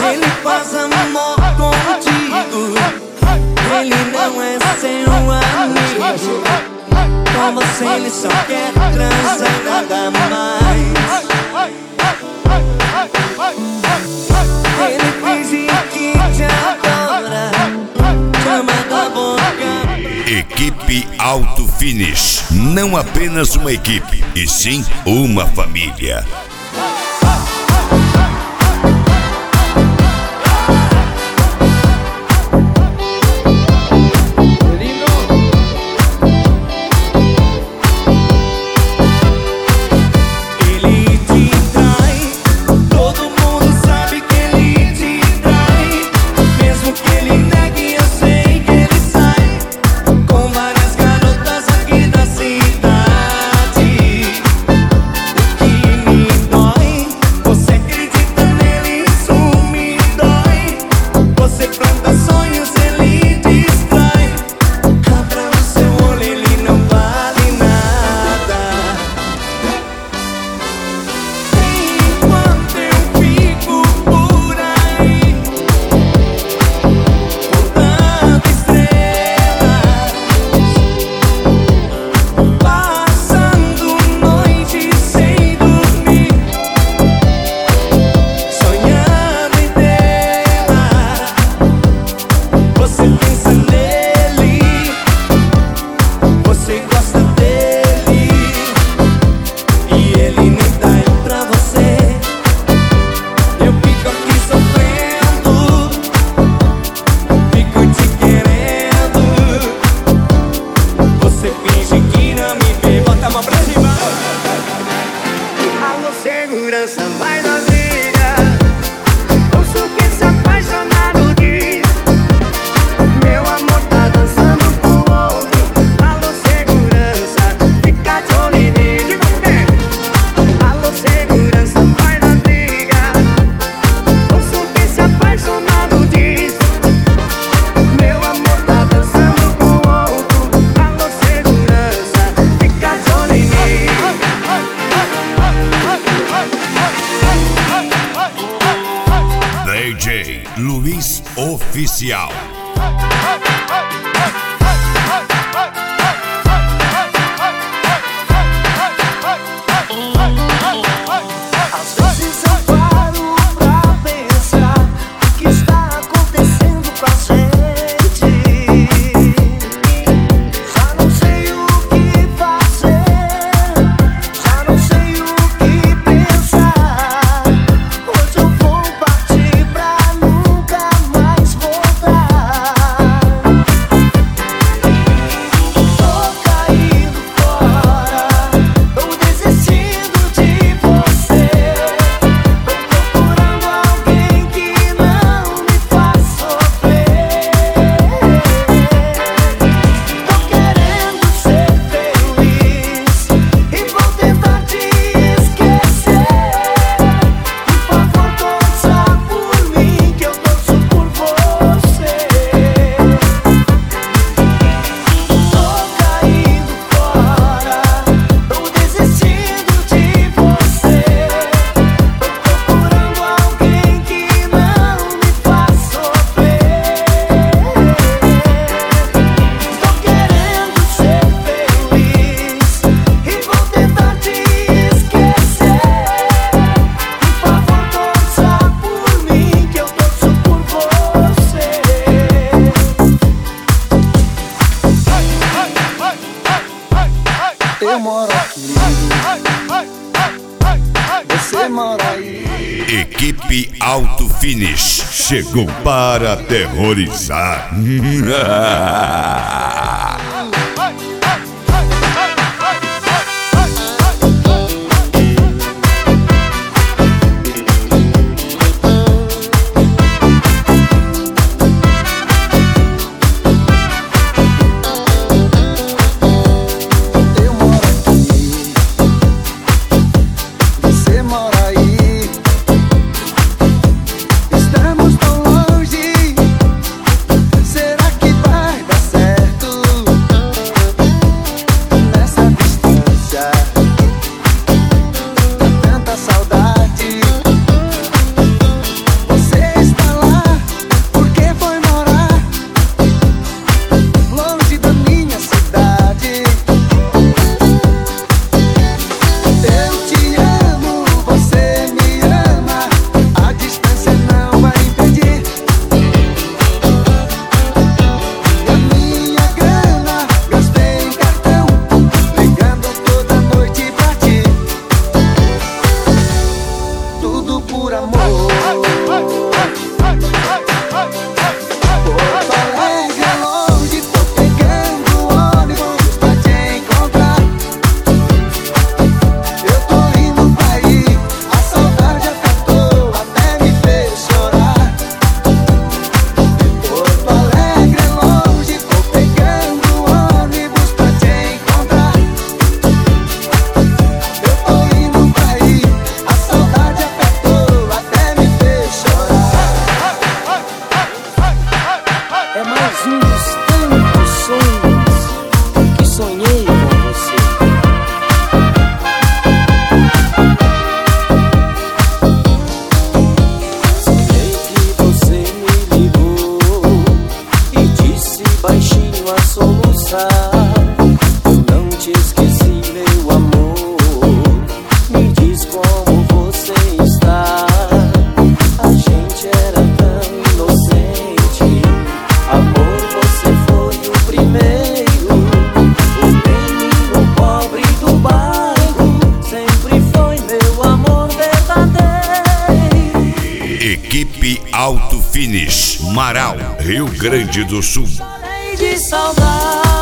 Ele faz amor contigo, ele não é seu amigo. Com você ele só quer transar e nada mais. Ele finge que te adora, chama da boca. Equipe Auto Finish, não apenas uma equipe, e sim uma família. Segurança vai na briga, ouço que se apaixonado diz. Meu amor tá dançando com outro. Alô segurança, fica de olho em mim. Alô segurança vai na briga, ouço que se apaixonado diz. Meu amor tá dançando com outro. Alô segurança, fica de olho em mim. DJ Luiz Oficial. Às vezes eu paro pra pensar o que está acontecendo com a gente. Já não sei o que fazer, já não sei o que pensar. Hoje eu vou partir pra nunca mais voltar. Tô caindo fora, tô desistindo de você. Tô procurando alguém que não me faz sofrer. Tô querendo ser feliz e vou tentar te esquecer. Por favor, torça por mim que eu torço por você. Tô caindo fora, tô desistindo de você. Tô procurando alguém que não me faz sofrer. Tô querendo ser feliz e vou tentar te esquecer. Por favor, torça por mim que eu torço por você. Eu moro aqui, você mora aí. Equipe Auto Finish chegou para aterrorizar. Eu moro aqui, você mora aí. Estamos tão longe, será que vai dar certo? meu amor verdadeiro. Equipe Auto Finish, Marau, Rio Grande do Sul. Chorei de saudade.